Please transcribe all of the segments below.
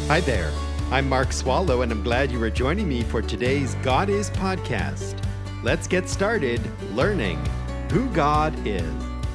Hi there. I'm Mark Swallow, and I'm glad you are joining me for today's God Is podcast. Let's get started learning who God is.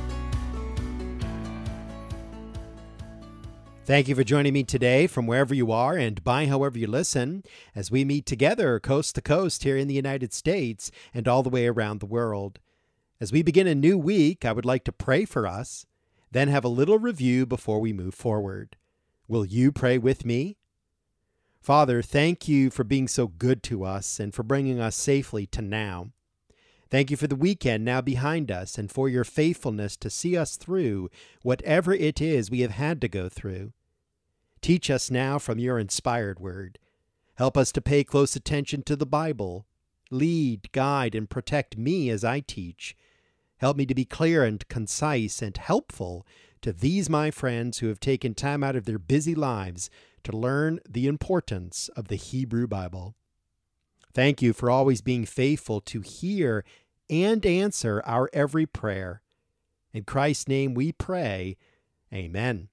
Thank you for joining me today from wherever you are and by however you listen as we meet together coast to coast here in the United States and all the way around the world. As we begin a new week, I would like to pray for us, then have a little review before we move forward. Will you pray with me? Father, thank you for being so good to us and for bringing us safely to now. Thank you for the weekend now behind us and for your faithfulness to see us through whatever it is we have had to go through. Teach us now from your inspired word. Help us to pay close attention to the Bible. Lead, guide, and protect me as I teach. Help me to be clear and concise and helpful to these my friends who have taken time out of their busy lives to learn the importance of the Hebrew Bible. Thank you for always being faithful to hear and answer our every prayer. In Christ's name we pray, Amen.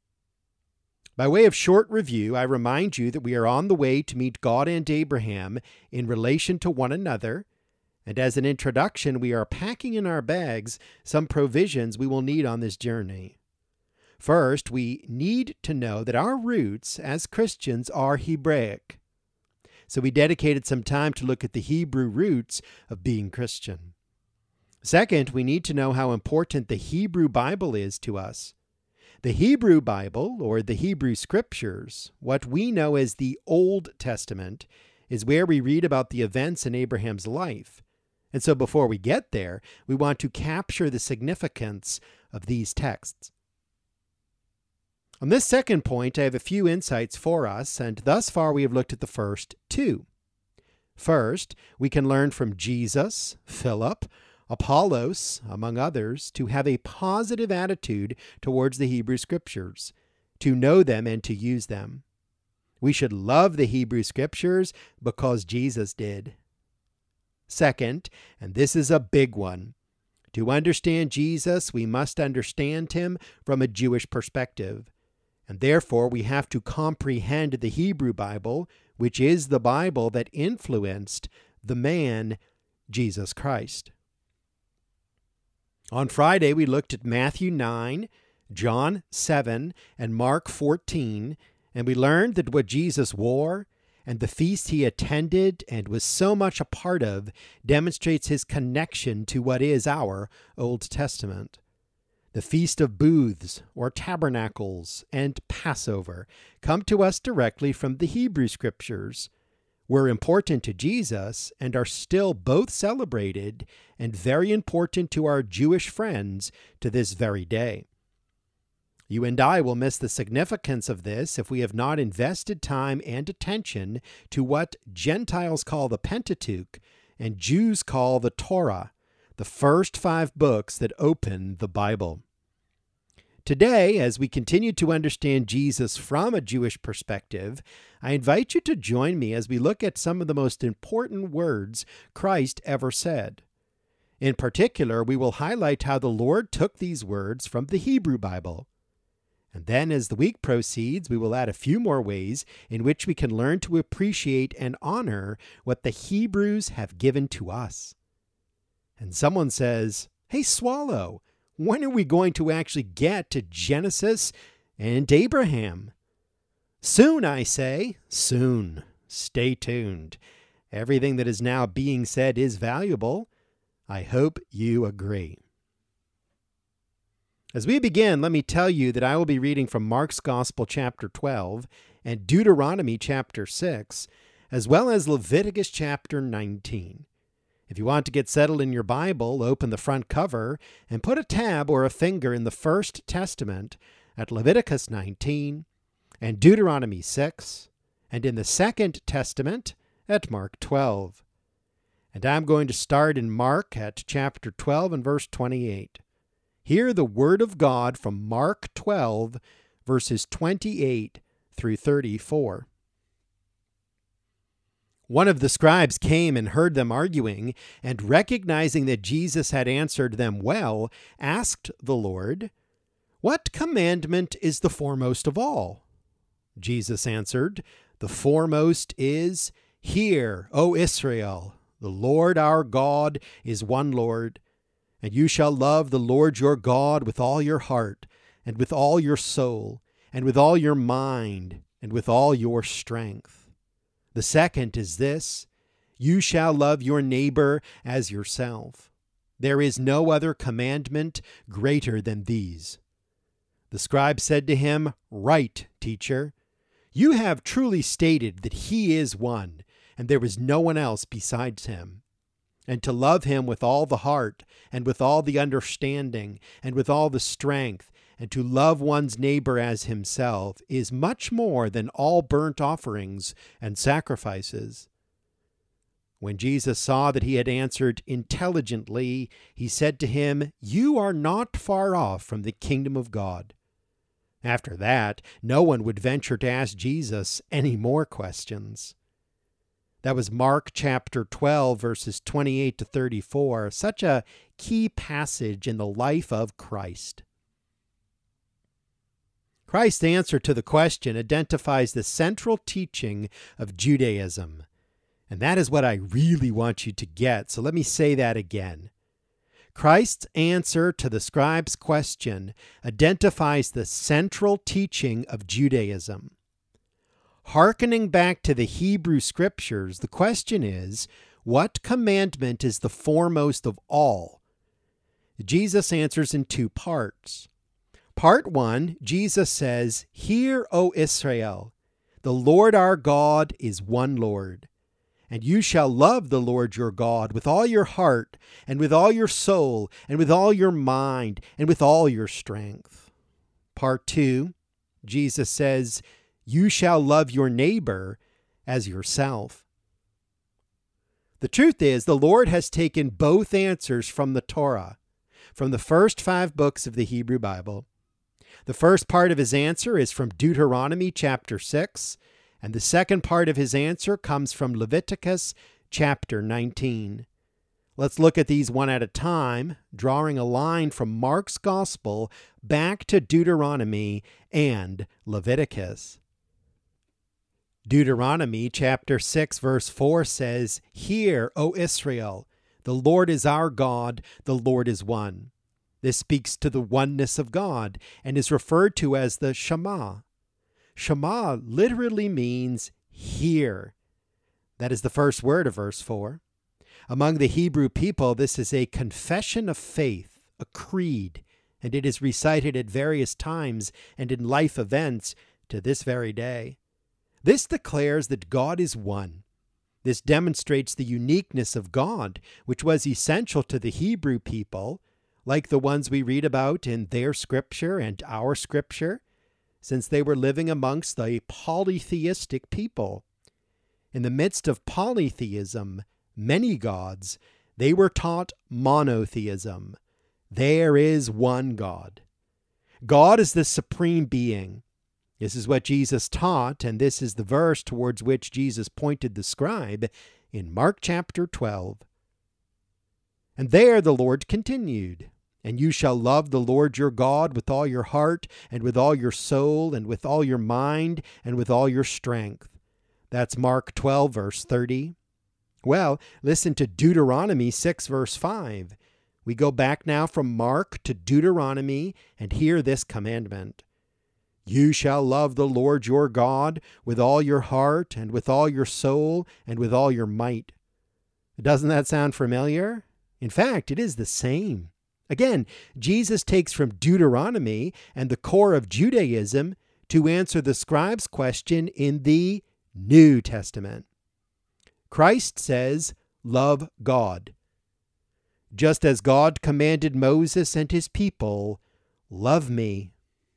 By way of short review, I remind you that we are on the way to meet God and Abraham in relation to one another, and as an introduction, we are packing in our bags some provisions we will need on this journey. First, we need to know that our roots as Christians are Hebraic. So we dedicated some time to look at the Hebrew roots of being Christian. Second, we need to know how important the Hebrew Bible is to us. The Hebrew Bible, or the Hebrew Scriptures, what we know as the Old Testament, is where we read about the events in Abraham's life. And so before we get there, we want to capture the significance of these texts. On this second point, I have a few insights for us, and thus far we have looked at the first two. First, we can learn from Jesus, Philip, Apollos, among others, to have a positive attitude towards the Hebrew Scriptures, to know them and to use them. We should love the Hebrew Scriptures because Jesus did. Second, and this is a big one, to understand Jesus, we must understand him from a Jewish perspective. And therefore, we have to comprehend the Hebrew Bible, which is the Bible that influenced the man, Jesus Christ. On Friday, we looked at Matthew 9, John 7, and Mark 14, and we learned that what Jesus wore and the feast he attended and was so much a part of demonstrates his connection to what is our Old Testament. The Feast of Booths, or Tabernacles, and Passover come to us directly from the Hebrew Scriptures, were important to Jesus, and are still both celebrated and very important to our Jewish friends to this very day. You and I will miss the significance of this if we have not invested time and attention to what Gentiles call the Pentateuch and Jews call the Torah, the first 5 books that open the Bible. Today, as we continue to understand Jesus from a Jewish perspective, I invite you to join me as we look at some of the most important words Christ ever said. In particular, we will highlight how the Lord took these words from the Hebrew Bible. And then as the week proceeds, we will add a few more ways in which we can learn to appreciate and honor what the Hebrews have given to us. And someone says, "Hey, Swallow, when are we going to actually get to Genesis and Abraham?" Soon, I say, soon. Stay tuned. Everything that is now being said is valuable. I hope you agree. As we begin, let me tell you that I will be reading from Mark's Gospel chapter 12 and Deuteronomy chapter 6, as well as Leviticus chapter 19. If you want to get settled in your Bible, open the front cover and put a tab or a finger in the First Testament at Leviticus 19 and Deuteronomy 6, and in the Second Testament at Mark 12. And I'm going to start in Mark at chapter 12 and verse 28. Hear the word of God from Mark 12, verses 28 through 34. One of the scribes came and heard them arguing, and recognizing that Jesus had answered them well, asked the Lord, "What commandment is the foremost of all?" Jesus answered, "The foremost is, Hear, O Israel, the Lord our God is one Lord, and you shall love the Lord your God with all your heart, and with all your soul, and with all your mind, and with all your strength. The second is this, you shall love your neighbor as yourself. There is no other commandment greater than these." The scribe said to him, "Right, teacher. You have truly stated that he is one, and there is no one else besides him. And to love him with all the heart, and with all the understanding, and with all the strength, and to love one's neighbor as himself is much more than all burnt offerings and sacrifices." When Jesus saw that he had answered intelligently, he said to him, "You are not far off from the kingdom of God." After that, no one would venture to ask Jesus any more questions. That was Mark chapter 12, verses 28 to 34, such a key passage in the life of Christ. Christ's answer to the question identifies the central teaching of Judaism. And that is what I really want you to get, so let me say that again. Christ's answer to the scribe's question identifies the central teaching of Judaism. Hearkening back to the Hebrew Scriptures, the question is, what commandment is the foremost of all? Jesus answers in two parts. Part 1, Jesus says, "Hear, O Israel, the Lord our God is one Lord. And you shall love the Lord your God with all your heart, and with all your soul, and with all your mind, and with all your strength." Part 2, Jesus says, "You shall love your neighbor as yourself." The truth is, the Lord has taken both answers from the Torah, from the first 5 books of the Hebrew Bible. The first part of his answer is from Deuteronomy chapter 6, and the second part of his answer comes from Leviticus chapter 19. Let's look at these one at a time, drawing a line from Mark's Gospel back to Deuteronomy and Leviticus. Deuteronomy chapter 6 verse 4 says, "Hear, O Israel, the Lord is our God, the Lord is one." This speaks to the oneness of God and is referred to as the Shema. Shema literally means hear. That is the first word of verse 4. Among the Hebrew people, this is a confession of faith, a creed, and it is recited at various times and in life events to this very day. This declares that God is one. This demonstrates the uniqueness of God, which was essential to the Hebrew people, like the ones we read about in their scripture and our scripture, since they were living amongst a polytheistic people. In the midst of polytheism, many gods, they were taught monotheism. There is one God. God is the supreme being. This is what Jesus taught, and this is the verse towards which Jesus pointed the scribe in Mark chapter 12. And there the Lord continued, "And you shall love the Lord your God with all your heart, and with all your soul, and with all your mind, and with all your strength." That's Mark 12, verse 30. Well, listen to Deuteronomy 6, verse 5. We go back now from Mark to Deuteronomy and hear this commandment. "You shall love the Lord your God with all your heart, and with all your soul, and with all your might." Doesn't that sound familiar? In fact, it is the same. Again, Jesus takes from Deuteronomy and the core of Judaism to answer the scribe's question in the New Testament. Christ says, "Love God." Just as God commanded Moses and his people, "Love me."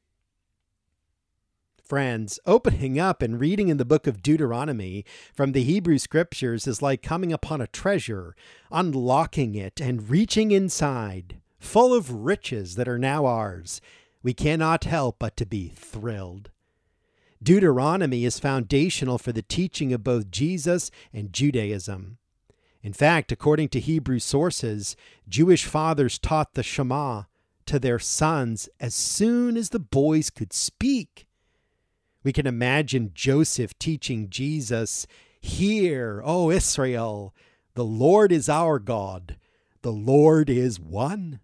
Friends, opening up and reading in the book of Deuteronomy from the Hebrew Scriptures is like coming upon a treasure, unlocking it and reaching inside, full of riches that are now ours. We cannot help but to be thrilled. Deuteronomy is foundational for the teaching of both Jesus and Judaism. In fact, according to Hebrew sources, Jewish fathers taught the Shema to their sons as soon as the boys could speak. We can imagine Joseph teaching Jesus, "Hear, O Israel, the Lord is our God. The Lord is one."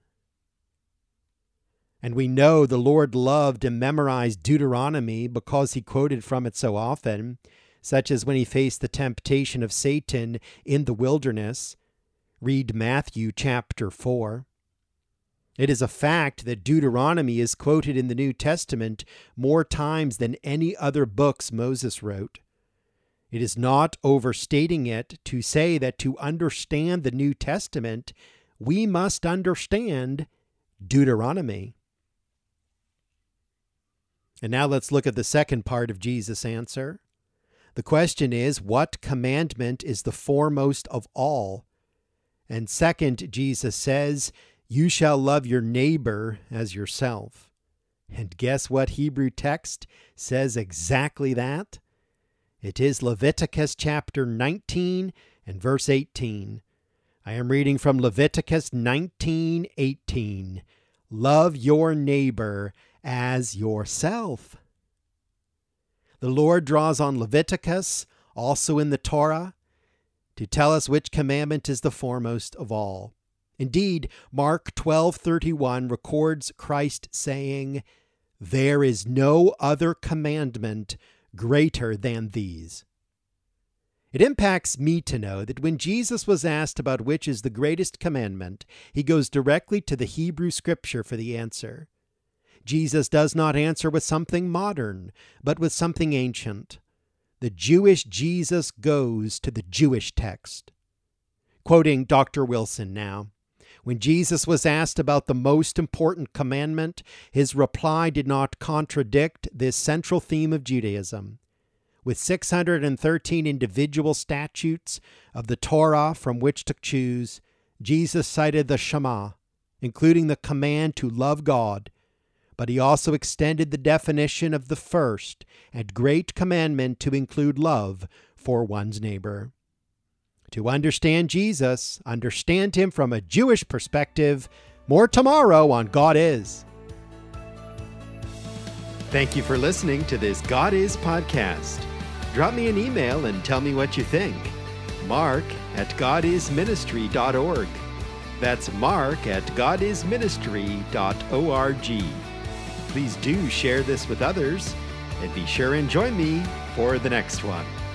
And we know the Lord loved and memorized Deuteronomy because he quoted from it so often, such as when he faced the temptation of Satan in the wilderness. Read Matthew chapter 4. It is a fact that Deuteronomy is quoted in the New Testament more times than any other books Moses wrote. It is not overstating it to say that to understand the New Testament, we must understand Deuteronomy. And now let's look at the second part of Jesus' answer. The question is, what commandment is the foremost of all? And second, Jesus says, "You shall love your neighbor as yourself." And guess what Hebrew text says exactly that? It is Leviticus chapter 19 and verse 18. I am reading from Leviticus 19:18. Love your neighbor as yourself. The Lord draws on Leviticus, also in the Torah, to tell us which commandment is the foremost of all. Indeed, Mark 12:31 records Christ saying, "There is no other commandment greater than these." It impacts me to know that when Jesus was asked about which is the greatest commandment, he goes directly to the Hebrew scripture for the answer. Jesus does not answer with something modern, but with something ancient. The Jewish Jesus goes to the Jewish text. Quoting Dr. Wilson now, when Jesus was asked about the most important commandment, his reply did not contradict this central theme of Judaism. With 613 individual statutes of the Torah from which to choose, Jesus cited the Shema, including the command to love God, but he also extended the definition of the first and great commandment to include love for one's neighbor. To understand Jesus, understand him from a Jewish perspective. More tomorrow on God Is. Thank you for listening to this God Is podcast. Drop me an email and tell me what you think. mark@godisministry.org. That's mark@godisministry.org. Please do share this with others, and be sure and join me for the next one.